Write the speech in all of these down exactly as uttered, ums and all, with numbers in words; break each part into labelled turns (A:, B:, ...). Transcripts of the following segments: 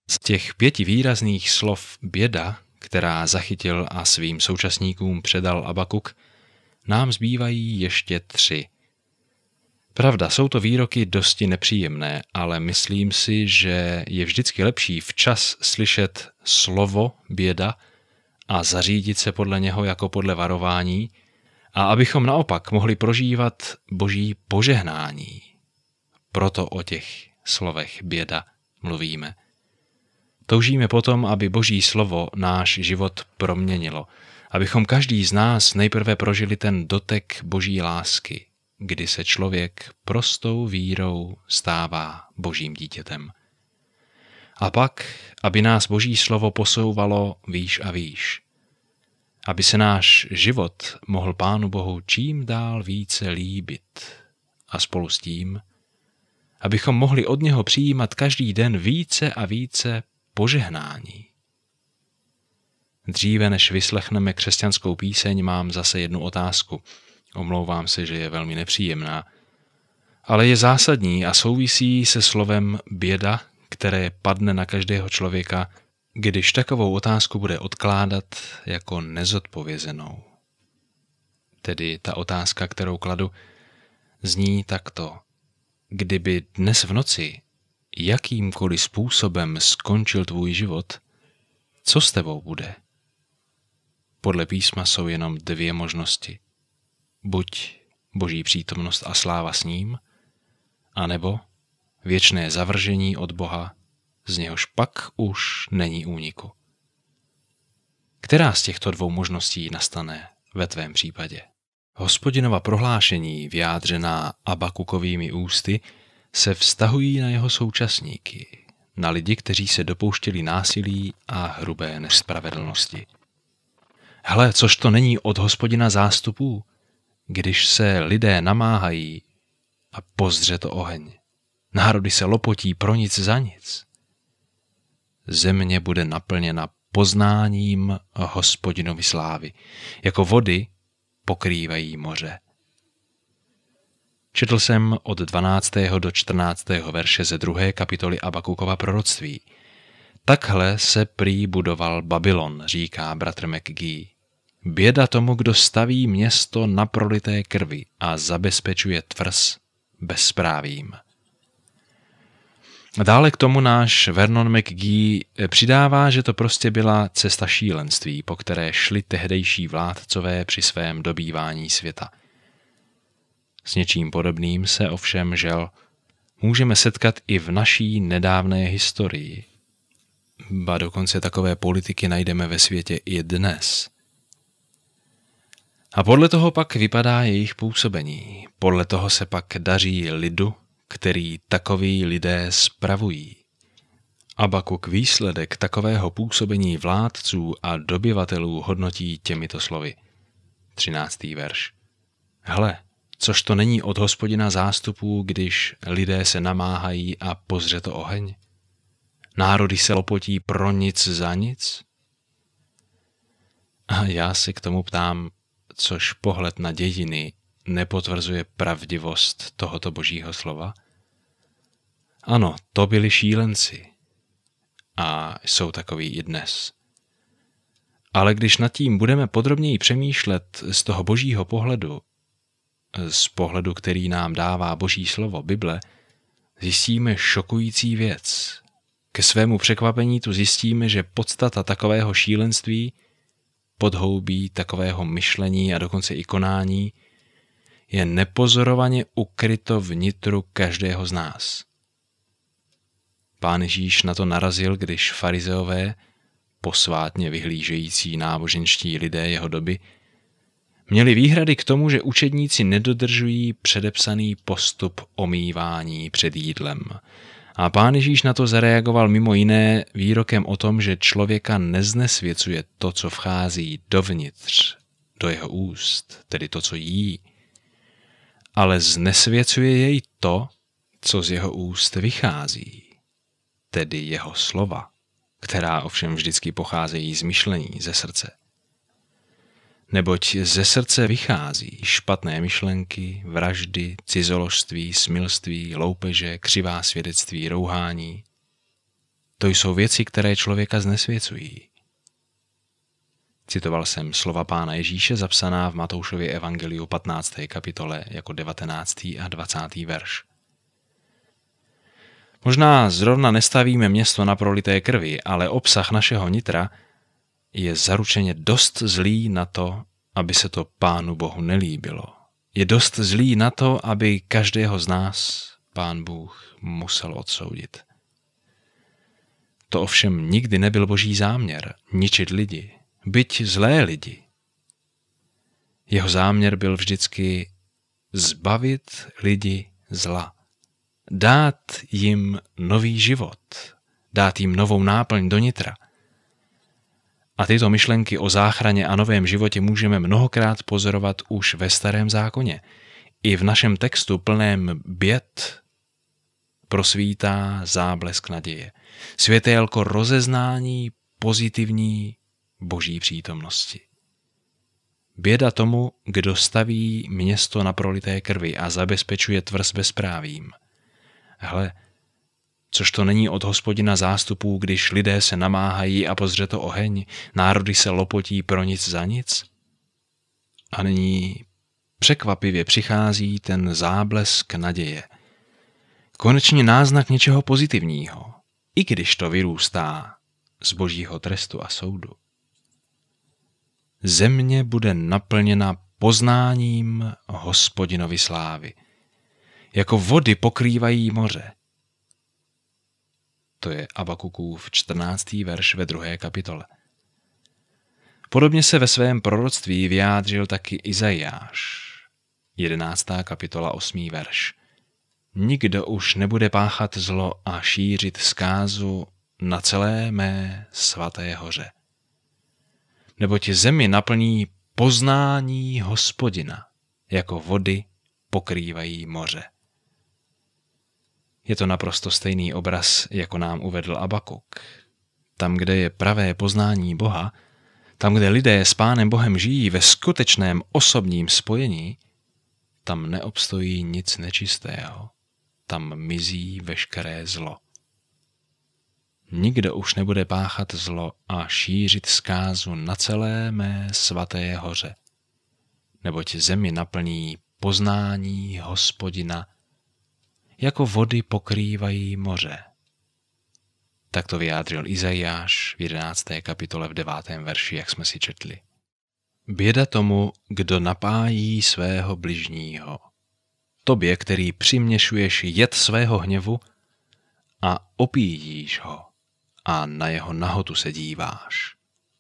A: Z těch pěti výrazných slov běda, která zachytil a svým současníkům předal Abakuk, nám zbývají ještě tři. Pravda, jsou to výroky dosti nepříjemné, ale myslím si, že je vždycky lepší včas slyšet slovo běda a zařídit se podle něho jako podle varování, a abychom naopak mohli prožívat boží požehnání. Proto o těch slovech běda mluvíme. Toužíme potom, aby boží slovo náš život proměnilo, abychom každý z nás nejprve prožili ten dotek boží lásky, kdy se člověk prostou vírou stává božím dítětem. A pak, aby nás boží slovo posouvalo výš a výš, aby se náš život mohl Pánu Bohu čím dál více líbit a spolu s tím, abychom mohli od něho přijímat každý den více a více požehnání. Dříve než vyslechneme křesťanskou píseň, mám zase jednu otázku. Omlouvám se, že je velmi nepříjemná, ale je zásadní a souvisí se slovem běda, které padne na každého člověka, když takovou otázku bude odkládat jako nezodpovězenou. Tedy ta otázka, kterou kladu, zní takto. Kdyby dnes v noci jakýmkoliv způsobem skončil tvůj život, co s tebou bude? Podle písma jsou jenom dvě možnosti. Buď boží přítomnost a sláva s ním, anebo věčné zavržení od Boha, z něhož pak už není úniku. Která z těchto dvou možností nastane ve tvém případě? Hospodinova prohlášení, vyjádřená Abakukovými ústy, se vztahují na jeho současníky, na lidi, kteří se dopouštěli násilí a hrubé nespravedlnosti. Hle, což to není od Hospodina zástupů, když se lidé namáhají a pozdře to oheň. Národy se lopotí pro nic za nic. Země bude naplněna poznáním Hospodinovy slávy, jako vody pokrývají moře. Četl jsem od dvanáctého do čtrnáctého verše ze druhé kapitoly Abakukova proroctví. Takhle se prý budoval Babylon, říká bratr McGee. Běda tomu, kdo staví město na prolité krvi a zabezpečuje tvrz bezprávím. Dále k tomu náš Vernon McGee přidává, že to prostě byla cesta šílenství, po které šli tehdejší vládcové při svém dobývání světa. S něčím podobným se ovšem, žel, můžeme setkat i v naší nedávné historii. Ba dokonce takové politiky najdeme ve světě i dnes. A podle toho pak vypadá jejich působení. Podle toho se pak daří lidu, který takoví lidé spravují. Abakuk výsledek takového působení vládců a dobyvatelů hodnotí těmito slovy. třináctý verš. Hle, což to není od Hospodina zástupů, když lidé se namáhají a pozře to oheň? Národy se lopotí pro nic za nic? A já se k tomu ptám, což pohled na dějiny nepotvrzuje pravdivost tohoto božího slova? Ano, to byli šílenci a jsou takoví i dnes. Ale když nad tím budeme podrobněji přemýšlet z toho božího pohledu, z pohledu, který nám dává boží slovo, Bible, zjistíme šokující věc. Ke svému překvapení tu zjistíme, že podstata takového šílenství, podhoubí takového myšlení a dokonce i konání, je nepozorovaně ukryto vnitru každého z nás. Pán Ježíš na to narazil, když farizeové, posvátně vyhlížející náboženští lidé jeho doby, měli výhrady k tomu, že učedníci nedodržují předepsaný postup omývání před jídlem. A Pán Ježíš na to zareagoval mimo jiné výrokem o tom, že člověka neznesvěcuje to, co vchází dovnitř, do jeho úst, tedy to, co jí, ale znesvěcuje jej to, co z jeho úst vychází, tedy jeho slova, která ovšem vždycky pocházejí z myšlení, ze srdce. Neboť ze srdce vychází špatné myšlenky, vraždy, cizoložství, smilství, loupeže, křivá svědectví, rouhání. To jsou věci, které člověka znesvěcují. Citoval jsem slova Pána Ježíše zapsaná v Matoušově evangeliu patnácté kapitole jako devatenáctý a dvacátý verš. Možná zrovna nestavíme město na prolité krvi, ale obsah našeho nitra je zaručeně dost zlý na to, aby se to Pánu Bohu nelíbilo. Je dost zlý na to, aby každého z nás Pán Bůh musel odsoudit. To ovšem nikdy nebyl Boží záměr ničit lidi, byť zlé lidi. Jeho záměr byl vždycky zbavit lidi zla, dát jim nový život, dát jim novou náplň do nitra. A tyto myšlenky o záchraně a novém životě můžeme mnohokrát pozorovat už ve Starém zákoně. I v našem textu plném běd prosvítá záblesk naděje. Světélko rozeznání pozitivní Boží přítomnosti. Běda tomu, kdo staví město na prolité krvi a zabezpečuje tvrz bezprávím. Hle, což to není od Hospodina zástupů, když lidé se namáhají a pozře to oheň, národy se lopotí pro nic za nic? A nyní překvapivě přichází ten záblesk naděje. Konečně náznak něčeho pozitivního, i když to vyrůstá z Božího trestu a soudu. Země bude naplněna poznáním Hospodinovy slávy. Jako vody pokrývají moře. To je Abakukův čtrnáctý verš ve druhé kapitole. Podobně se ve svém proroctví vyjádřil taky Izajáš. jedenáctá kapitola osmý verš. Nikdo už nebude páchat zlo a šířit zkázu na celé mé svaté hoře. Neboť zemi naplní poznání Hospodina, jako vody pokrývají moře. Je to naprosto stejný obraz, jako nám uvedl Abakuk. Tam, kde je pravé poznání Boha, tam, kde lidé s Pánem Bohem žijí ve skutečném osobním spojení, tam neobstojí nic nečistého. Tam mizí veškeré zlo. Nikdo už nebude páchat zlo a šířit zkázu na celé mé svaté hoře, neboť zemi naplní poznání Hospodina, jako vody pokrývají moře. Tak to vyjádřil Izajáš v jedenácté kapitole v devátém verši, jak jsme si četli. Běda tomu, kdo napájí svého bližního. Tobě, který přiměšuješ jed svého hněvu a opíjíš ho a na jeho nahotu se díváš.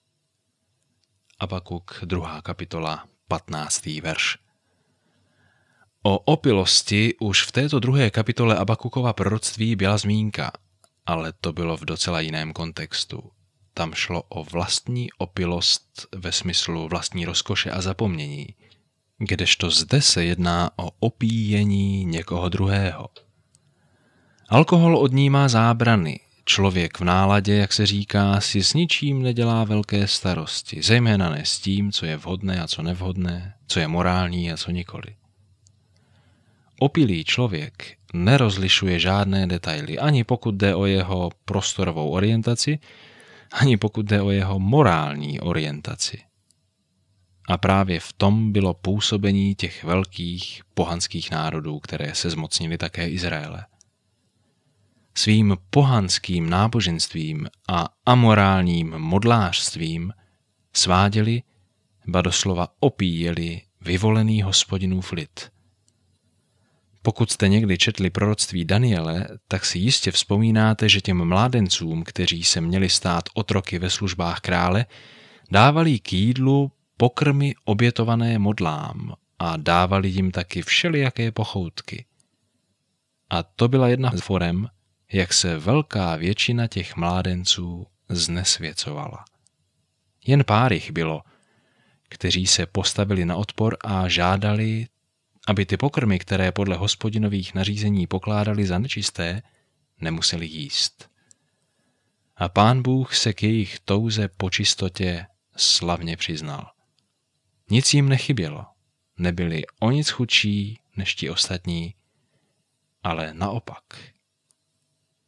A: Abakuk, druhá kapitola, patnáctý verš. O opilosti už v této druhé kapitole Abakukova proroctví byla zmínka, ale to bylo v docela jiném kontextu. Tam šlo o vlastní opilost ve smyslu vlastní rozkoše a zapomnění, kdežto zde se jedná o opíjení někoho druhého. Alkohol odnímá zábrany. Člověk v náladě, jak se říká, si s ničím nedělá velké starosti, zejména ne s tím, co je vhodné a co nevhodné, co je morální a co nikoli. Opilý člověk nerozlišuje žádné detaily, ani pokud jde o jeho prostorovou orientaci, ani pokud jde o jeho morální orientaci. A právě v tom bylo působení těch velkých pohanských národů, které se zmocnily také Izraele. Svým pohanským náboženstvím a amorálním modlářstvím sváděli, ba doslova opíjeli vyvolený Hospodinův lid. Pokud jste někdy četli proroctví Daniele, tak si jistě vzpomínáte, že těm mládencům, kteří se měli stát otroky ve službách krále, dávali k jídlu pokrmy obětované modlám a dávali jim taky všelijaké pochoutky. A to byla jedna z forem, jak se velká většina těch mládenců znesvěcovala. Jen pár jich bylo, kteří se postavili na odpor a žádali, aby ty pokrmy, které podle Hospodinových nařízení pokládali za nečisté, nemuseli jíst. A Pán Bůh se k jejich touze po čistotě slavně přiznal. Nic jim nechybělo, nebyli o nic chudší než ti ostatní, ale naopak.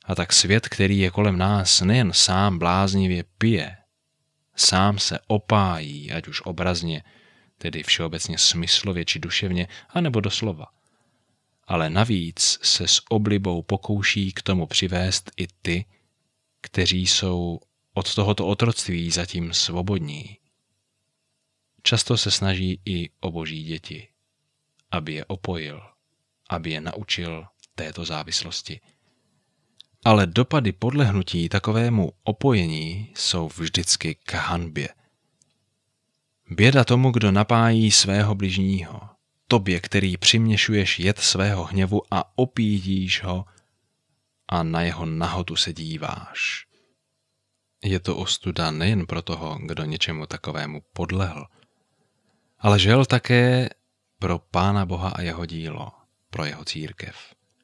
A: A tak svět, který je kolem nás, nejen sám bláznivě pije, sám se opájí, ať už obrazně, tedy všeobecně smyslově či duševně, anebo doslova. Ale navíc se s oblibou pokouší k tomu přivést i ty, kteří jsou od tohoto otroctví zatím svobodní. Často se snaží i o boží děti, aby je opojil, aby je naučil této závislosti. Ale dopady podlehnutí takovému opojení jsou vždycky k hanbě. Běda tomu, kdo napájí svého bližního, tobě, který přiměšuješ jed svého hněvu a opídíš ho a na jeho nahotu se díváš. Je to ostuda nejen pro toho, kdo něčemu takovému podlehl, ale žel také pro Pána Boha a jeho dílo, pro jeho církev.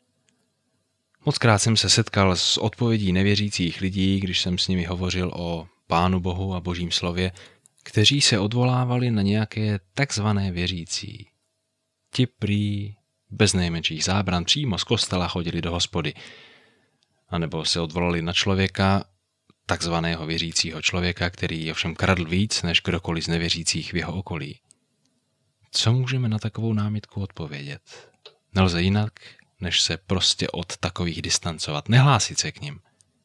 A: Mockrát jsem se setkal s odpovědí nevěřících lidí, když jsem s nimi hovořil o Pánu Bohu a Božím slově, kteří se odvolávali na nějaké takzvané věřící. Ti prý bez nejmenších zábran přímo z kostela chodili do hospody, anebo se odvolali na člověka, takzvaného věřícího člověka, který ovšem kradl víc než kdokoliv z nevěřících v jeho okolí. Co můžeme na takovou námitku odpovědět? Nelze jinak, než se prostě od takových distancovat, nehlásit se k nim.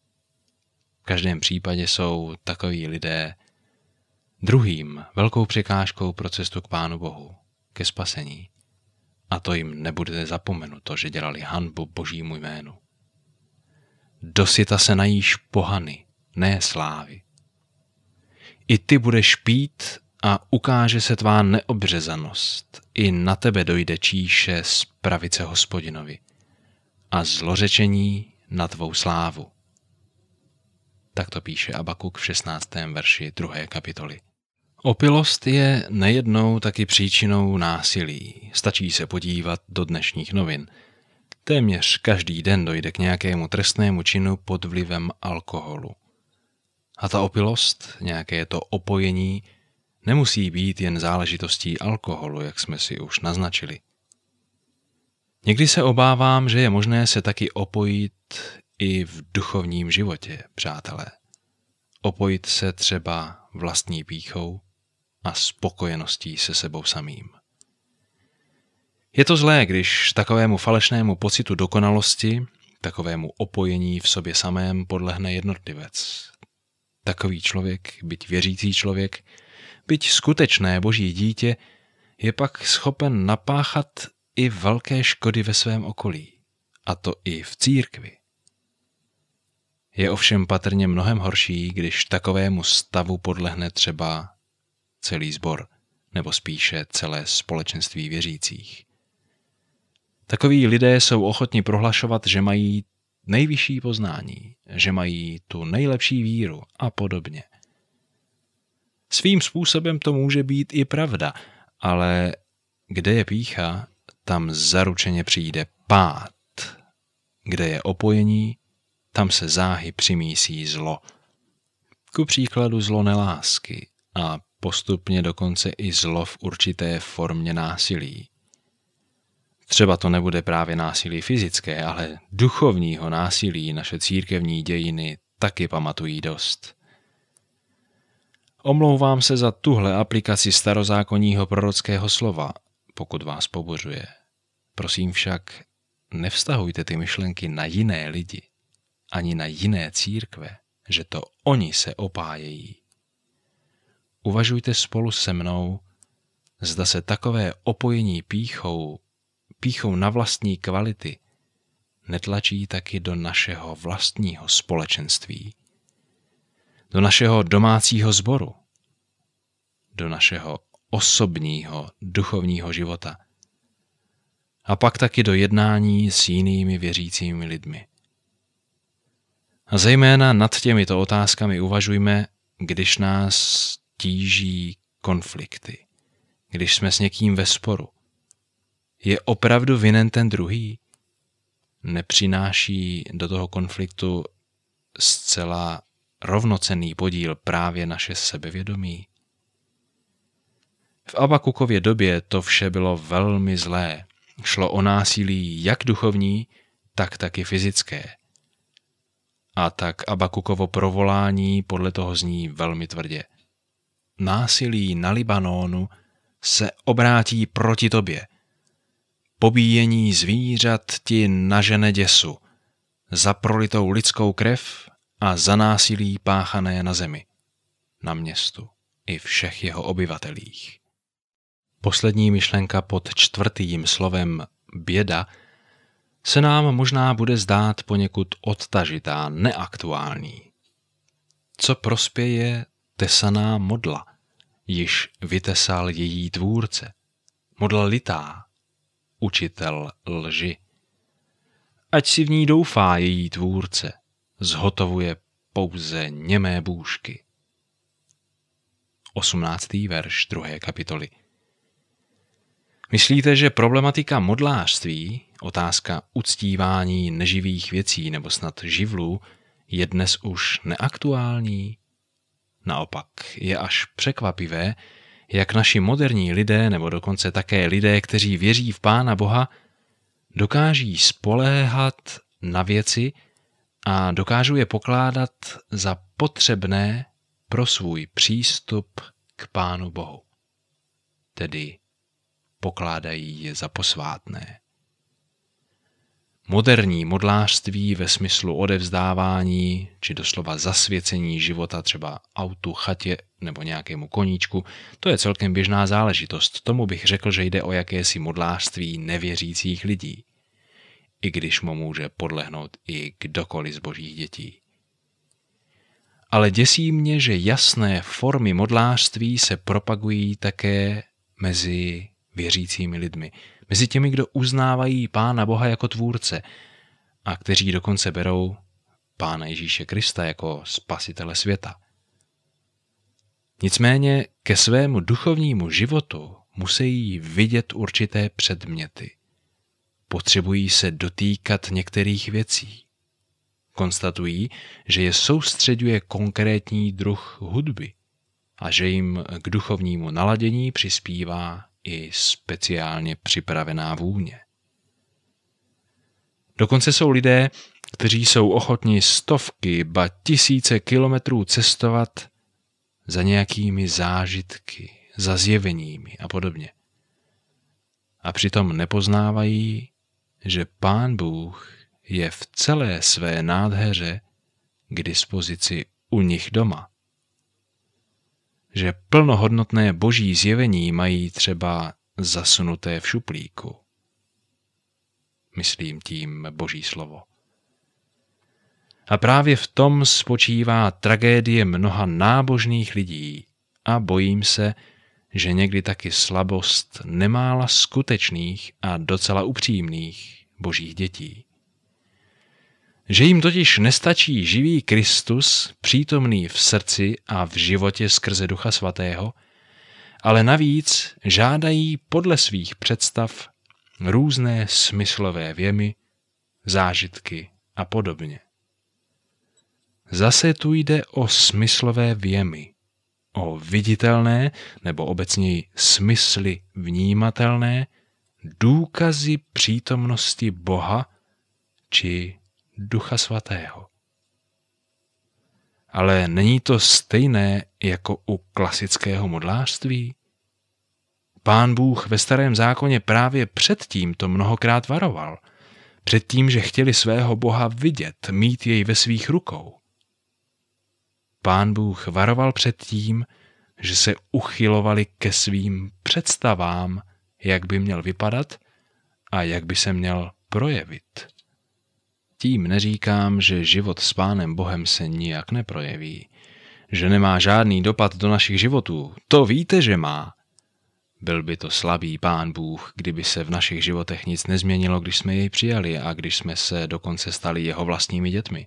A: V každém případě jsou takoví lidé druhým velkou překážkou pro cestu k Pánu Bohu, ke spasení. A to jim nebude zapomenuto, že dělali hanbu Božímu jménu. Dosyta se najíš pohany, ne slávy. I ty budeš pít a ukáže se tvá neobřezanost. I na tebe dojde číše z pravice Hospodinovi a zlořečení na tvou slávu. Tak to píše Abakuk v šestnáctém verši druhé kapitoly. Opilost je nejednou taky příčinou násilí. Stačí se podívat do dnešních novin. Téměř každý den dojde k nějakému trestnému činu pod vlivem alkoholu. A ta opilost, nějaké to opojení, nemusí být jen záležitostí alkoholu, jak jsme si už naznačili. Někdy se obávám, že je možné se taky opojit i v duchovním životě, přátelé. Opojit se třeba vlastní pýchou a spokojeností se sebou samým. Je to zlé, když takovému falešnému pocitu dokonalosti, takovému opojení v sobě samém podlehne jednotlivec. Takový člověk, byť věřící člověk, byť skutečné boží dítě, je pak schopen napáchat i velké škody ve svém okolí, a to i v církvi. Je ovšem patrně mnohem horší, když takovému stavu podlehne třeba celý sbor, nebo spíše celé společenství věřících. Takoví lidé jsou ochotni prohlašovat, že mají nejvyšší poznání, že mají tu nejlepší víru a podobně. Svým způsobem to může být i pravda, ale kde je pýcha, tam zaručeně přijde pád. Kde je opojení, tam se záhy přimísí zlo. Ku příkladu zlo nelásky a postupně dokonce i zlo v určité formě násilí. Třeba to nebude právě násilí fyzické, ale duchovního násilí naše církevní dějiny taky pamatují dost. Omlouvám se za tuhle aplikaci starozákonního prorockého slova, pokud vás pobořuje. Prosím však, nevztahujte ty myšlenky na jiné lidi, ani na jiné církve, že to oni se opájejí. Uvažujte spolu se mnou, zda se takové opojení pýchou, pýchou na vlastní kvality, netlačí taky do našeho vlastního společenství, do našeho domácího sboru, do našeho osobního duchovního života a pak taky do jednání s jinými věřícími lidmi. A zejména nad těmito otázkami uvažujme, když nás tíží konflikty, když jsme s někým ve sporu. Je opravdu vinen ten druhý? Nepřináší do toho konfliktu zcela rovnocenný podíl právě naše sebevědomí? V Abakukově době to vše bylo velmi zlé. Šlo o násilí jak duchovní, tak taky fyzické. A tak Abakukovo provolání podle toho zní velmi tvrdě. Násilí na Libanonu se obrátí proti tobě. Pobíjení zvířat ti nažene děsu, za prolitou lidskou krev a za násilí páchané na zemi, na městu i všech jeho obyvatelích. Poslední myšlenka pod čtvrtým slovem běda se nám možná bude zdát poněkud odtažitá, neaktuální. Co prospěje tesaná modla, již vytesal její tvůrce, modla litá, učitel lži. Ať si v ní doufá její tvůrce, zhotovuje pouze němé bůžky. osmnáctý verš druhé kapitoly. Myslíte, že problematika modlářství, otázka uctívání neživých věcí nebo snad živlů, je dnes už neaktuální? Naopak je až překvapivé, jak naši moderní lidé nebo dokonce také lidé, kteří věří v Pána Boha, dokáží spoléhat na věci a dokážou je pokládat za potřebné pro svůj přístup k Pánu Bohu. Tedy pokládají je za posvátné. Moderní modlářství ve smyslu odevzdávání či doslova zasvěcení života třeba autu, chatě nebo nějakému koníčku, to je celkem běžná záležitost. Tomu bych řekl, že jde o jakési modlářství nevěřících lidí, i když mu může podlehnout i kdokoliv z božích dětí. Ale děsí mě, že jasné formy modlářství se propagují také mezi věřícími lidmi, mezi těmi, kdo uznávají Pána Boha jako tvůrce a kteří dokonce berou Pána Ježíše Krista jako spasitele světa. Nicméně ke svému duchovnímu životu musí vidět určité předměty. Potřebují se dotýkat některých věcí. Konstatují, že je soustřeďuje konkrétní druh hudby a že jim k duchovnímu naladění přispívá i speciálně připravená vůně. Dokonce jsou lidé, kteří jsou ochotni stovky, ba tisíce kilometrů cestovat za nějakými zážitky, za zjeveními a podobně. A přitom nepoznávají, že Pán Bůh je v celé své nádheře k dispozici u nich doma. Že plnohodnotné boží zjevení mají třeba zasunuté v šuplíku. Myslím tím boží slovo. A právě v tom spočívá tragédie mnoha nábožných lidí a bojím se, že někdy taky slabost nemála skutečných a docela upřímných božích dětí. Že jim totiž nestačí živý Kristus, přítomný v srdci a v životě skrze Ducha Svatého, ale navíc žádají podle svých představ různé smyslové věmy, zážitky a podobně. Zase tu jde o smyslové věmy, o viditelné nebo obecněji smysly vnímatelné, důkazy přítomnosti Boha či Ducha Svatého. Ale není to stejné jako u klasického modlářství? Pán Bůh ve Starém zákoně právě předtím to mnohokrát varoval. Před tím, že chtěli svého Boha vidět, mít jej ve svých rukou. Pán Bůh varoval před tím, že se uchylovali ke svým představám, jak by měl vypadat a jak by se měl projevit. Tím neříkám, že život s Pánem Bohem se nijak neprojeví, že nemá žádný dopad do našich životů. To víte, že má. Byl by to slabý Pán Bůh, kdyby se v našich životech nic nezměnilo, když jsme jej přijali a když jsme se dokonce stali jeho vlastními dětmi.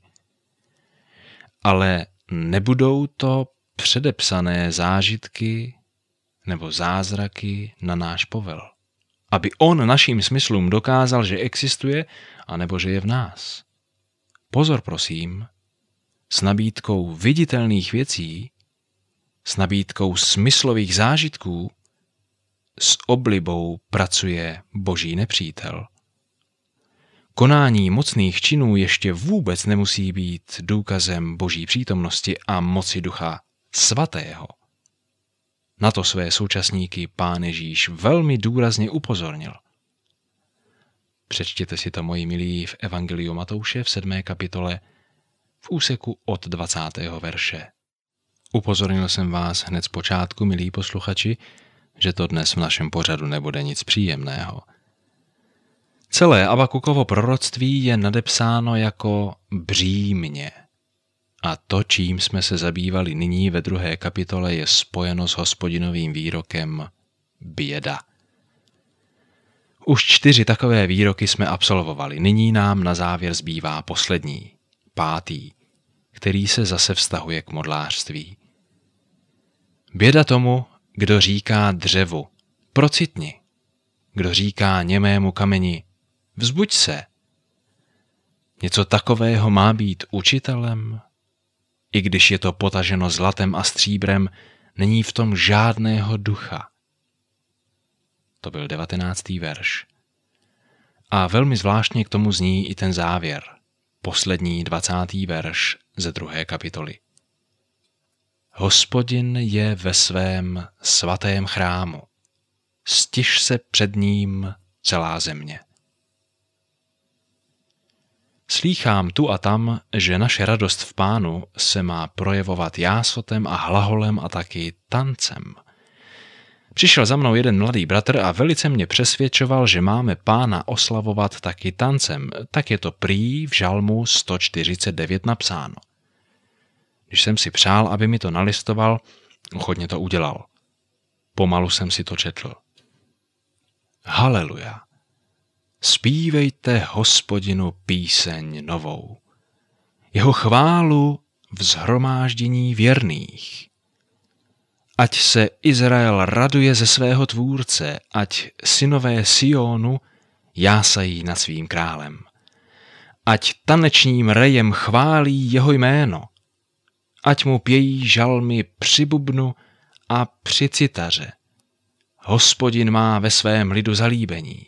A: Ale nebudou to předepsané zážitky nebo zázraky na náš povel, aby on našim smyslům dokázal, že existuje, anebo že je v nás. Pozor prosím, s nabídkou viditelných věcí, s nabídkou smyslových zážitků, s oblibou pracuje boží nepřítel. Konání mocných činů ještě vůbec nemusí být důkazem Boží přítomnosti a moci Ducha Svatého. Na to své současníky Pán Ježíš velmi důrazně upozornil. Přečtěte si to, moji milí, v Evangeliu Matouše v sedmé kapitole v úseku od dvacátého verše. Upozornil jsem vás hned z počátku, milí posluchači, že to dnes v našem pořadu nebude nic příjemného. Celé Abakukovo proroctví je nadepsáno jako břímě. A to, čím jsme se zabývali nyní ve druhé kapitole, je spojeno s Hospodinovým výrokem běda. Už čtyři takové výroky jsme absolvovali, nyní nám na závěr zbývá poslední, pátý, který se zase vztahuje k modlářství. Běda tomu, kdo říká dřevu, procitni, kdo říká němému kameni, vzbuď se. Něco takového má být učitelem? I když je to potaženo zlatem a stříbrem, není v tom žádného ducha. To byl devatenáctý verš. A velmi zvláštně k tomu zní i ten závěr, poslední dvacátý verš ze druhé kapitoly. Hospodin je ve svém svatém chrámu. Stiš se před ním celá země. Slýchám tu a tam, že naše radost v Pánu se má projevovat jásotem a hlaholem a taky tancem. Přišel za mnou jeden mladý bratr a velice mě přesvědčoval, že máme Pána oslavovat taky tancem. Tak je to prý v žalmu sto čtyřicet devět napsáno. Když jsem si přál, aby mi to nalistoval, ochotně to udělal. Pomalu jsem si to četl. Haleluja. Zpívejte Hospodinu píseň novou. Jeho chválu v shromáždění věrných. Ať se Izrael raduje ze svého tvůrce, ať synové Sionu jásají nad svým králem. Ať tanečním rejem chválí jeho jméno. Ať mu pějí žalmy při bubnu a při citaře. Hospodin má ve svém lidu zalíbení.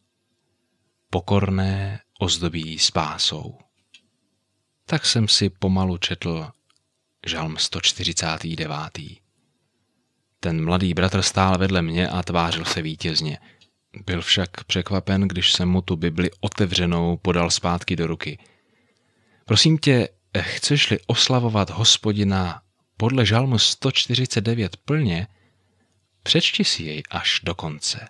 A: Pokorné ozdobí spásou. Tak jsem si pomalu četl žalm sto čtyřicet devět. Ten mladý bratr stál vedle mě a tvářil se vítězně. Byl však překvapen, když jsem mu tu Bibli otevřenou podal zpátky do ruky. Prosím tě, chceš-li oslavovat Hospodina podle žalmu sto čtyřicet devět plně, přečti si jej až do konce.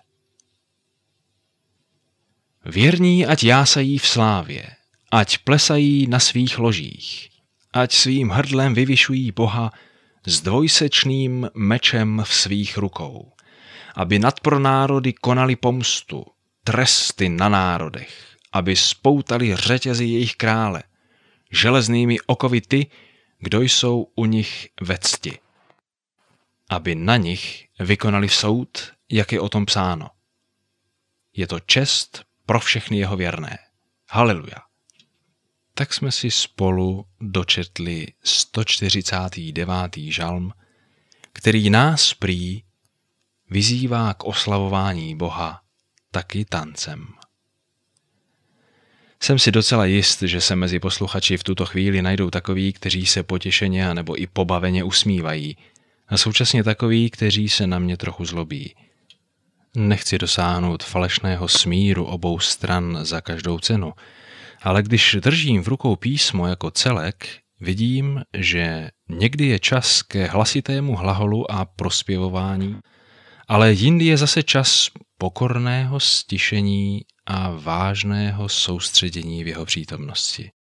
A: Věrní ať jásají v slávě, ať plesají na svých ložích, ať svým hrdlem vyvyšují Boha s dvojsečným mečem v svých rukou, aby nad pro národy konali pomstu, tresty na národech, aby spoutali řetězy jejich krále, železnými okovy ty, kdo jsou u nich ve cti, aby na nich vykonali soud, jak je o tom psáno. Je to čest pro všechny jeho věrné. Haleluja. Tak jsme si spolu dočetli sto čtyřicet devět. žalm, který nás prý vyzývá k oslavování Boha taky tancem. Jsem si docela jist, že se mezi posluchači v tuto chvíli najdou takoví, kteří se potěšeně nebo i pobaveně usmívají, a současně takoví, kteří se na mě trochu zlobí. Nechci dosáhnout falešného smíru obou stran za každou cenu, ale když držím v rukou písmo jako celek, vidím, že někdy je čas ke hlasitému hlaholu a prospěvování, ale jindy je zase čas pokorného stišení a vážného soustředění v jeho přítomnosti.